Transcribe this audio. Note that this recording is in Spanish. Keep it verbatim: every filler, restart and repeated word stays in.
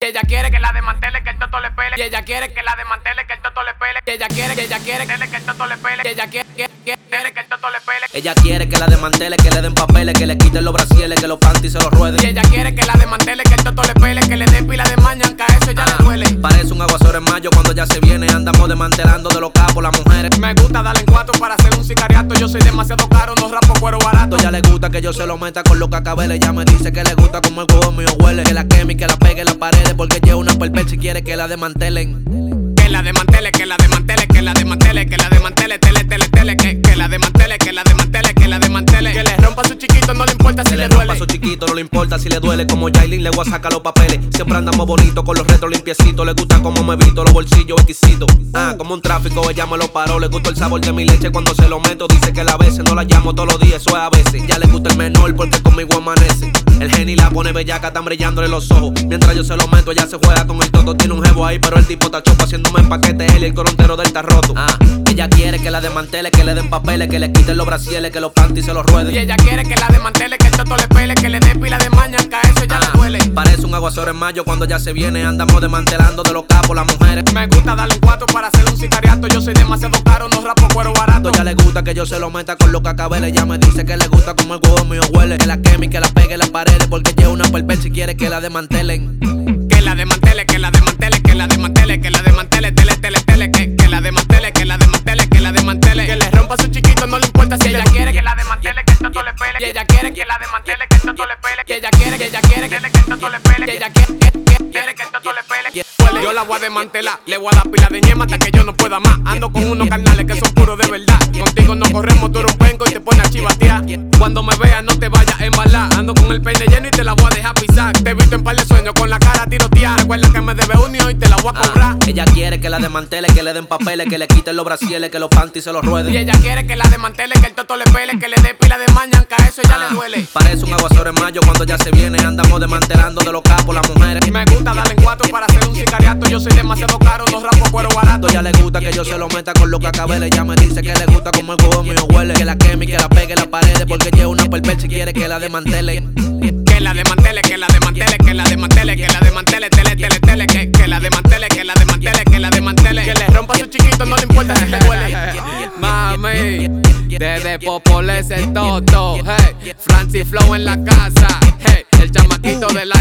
ella quiere que la desmantele, que el toto le pele. Y ella quiere que la desmantele, que el toto le pele. Y ella quiere, que ella quiere que el toto le pele. Y ella quiere, quiere, quiere que el toto le pele. Ella quiere que la desmantele, que le den papeles, que le quiten los brasieles, que los panties se los rueden. Y ella quiere que la desmantele, que el toto le pele, que le dé pila de maña, que a eso ya ah, le duele. Parece un aguacero en mayo cuando ya se viene. Andamos desmantelando de los capos las mujeres. Me gusta darle en cuatro para hacer un sicariato. Yo soy demasiado caro, no rapo cuero barato. Ya le gusta que yo se lo meta con los cacabeles. Ella me dice que le gusta como el huevo mío huele. Que la queme y que la pegue en las paredes, porque lleva una perper si quiere que la desmantelen. Que la desmantele, que la desmantele, que la desmantele, que la desmantele, tele, tele, tele, que, que la desmantele, que la desmantele, que la desmantele. Que le rompa a su chiquito, no le importa si que le le duele. rompa a su chiquito, no le importa si le duele. Como Yailin le voy a sacar los papeles. Siempre andamos bonitos con los retos limpiecitos. Le gusta como me visto, los bolsillos exquisitos. Ah, como un tráfico, ella me lo paró. Le gustó el sabor de mi leche cuando se lo meto. Dice que la veces no la llamo todos los días, eso es a veces. Ya le gusta el menor porque conmigo amanece. El geni la pone bellaca, están brillándole los ojos. Mientras yo se lo meto, ella se juega con el toto. Tiene un jevo ahí, pero el tipo está chopo haciéndome en paquete él y el corontero del está roto. Ah, ella quiere que la desmantele, que le den papeles, que le quiten los brasieles, que los panties se los rueden. Y ella quiere que la desmantele, que el toto le pele, que le dé pila de maña, que a eso ya ah, le duele. Parece un aguacero en mayo cuando ya se viene. Andamos desmantelando de los capos las mujeres. Me gusta darle en cuatro para hacer un sicariato. Yo soy demasiado caro, no rapo cuero barato. Ya le gusta que yo se lo meta con los cacabeles. Ella me dice que le gusta como el huevo mío huele. Que la queme y que la pegue en las paredes, porque lleva una perper si quiere que la desmantelen. Que la desmantele, que la desmantele, que la desmantele, que la desmantele, tele, tele, tele, que, que la desmantele, que la desmantele, que la desmantele. Que le rompa a su chiquito, no le importa si ella quiere que la desmantele, que el toto le pele. Y ella quiere que la desmantele, que el toto le pele. Y ella quiere, que ella quiere que el toto le pele. Y ella quiere, quiere, quiere que el toto le pele. Yo la voy a desmantelar, le voy a dar pila de ñema hasta que yo no pueda más. Ando con unos carnales que son puros de verdad. Contigo no corremos, tú eres un penco y te pones a chivatear. Cuando me veas no te vayas a embalar. Ando con el peine lleno y te la voy a dejar pisar. Te he visto en par de sueños con la cara tiroteada. Recuerda que me debe un y hoy te la voy a cobrar. ah, Ella quiere que la desmantele, que le den papeles, que le quiten los brasieles, que los panties se los rueden. Y ella quiere que la desmantele, que el toto le pele, que le dé pila de maña, que a eso ya ah, le duele. Parece un aguacero en mayo cuando ya se viene. Andamos desmantelando de los capos las mujeres. Me gusta darle en cuatro para hacer un sicariato. Yo soy demasiado caro, no rapo cuero barato. Ya le gusta que yo se lo meta con los cacabeles. Ella me dice que le gusta como el huevo mío huele. Que la queme y que la pegue en las paredes, porque lleva una perper si quiere que la desmantelen. Que la desmantele, que la desmantele, que la desmantele, que la desmantele, tele, tele, tele, que, que la desmantele, que la desmantele, que la desmantele. Que le rompa a su chiquito, no le importa si le duele. Mami, desde Popol es el toto, hey. Francis Flow en la casa, hey. El chamaquito de la